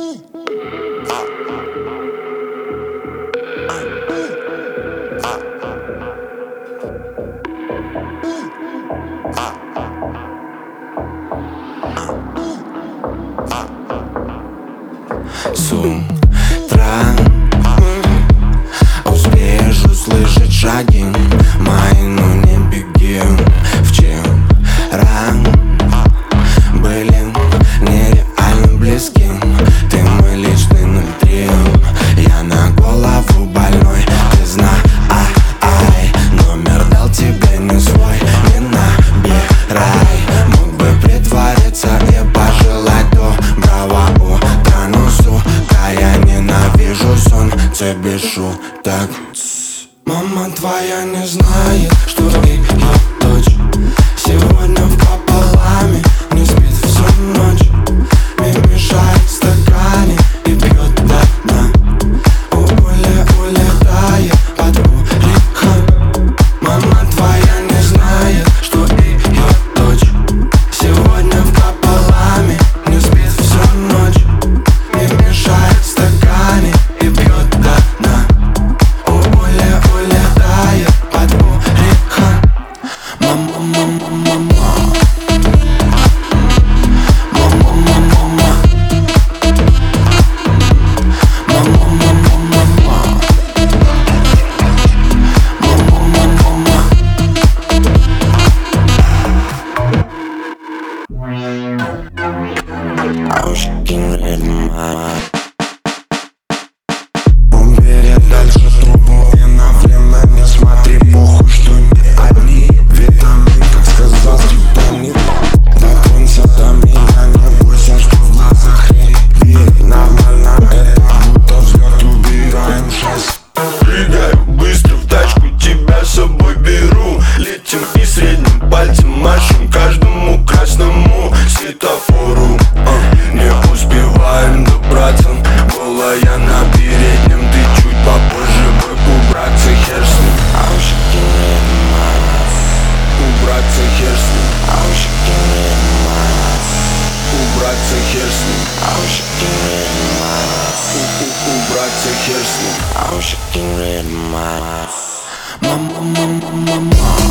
С утра успеешь услышать шаги мои, но не беги. Вчера были нереально близки. Ты мой личный 03. Я на голову больной, ты знай. Номер дал тебе не свой, не набирай. Мог бы притвориться и пожелать доброго утра, но, сука, я ненавижу сон, тебе шуток. Мама твоя не знает, что ее дочь сегодня в пополаме не спит всю ночь. Мне мешает в стакане и пьет до дна. Улетает под уреха. Мама твоя не знает, что ее дочь сегодня в пополаме не спит всю ночь. Мне мешает в стакане и пьет до дна. Улетает под уреха. Мама, мама, мама. Мама, мама, мама. Мама, мама, мама. Мама, мама, мама. I was getting rid of my. Убери дальше трубу и на время не смотри, похуй, что не одни витамин, как сказал скриптонит. Дотронься до меня, не бойся, что в глазах рябит. Нормально это, будто взлет, убираем шесть. Прыгаю быстро в тачку, тебя с собой беру. Летим и средним пальцем машем каждому красному светофору. Не успеваем добраться, голая на переднем. Ты чуть попозже бы убраться, хер с ним. Убраться, хер с ним. Убраться, хер с ним. Убраться, хер с ним. Мама, мама, мама.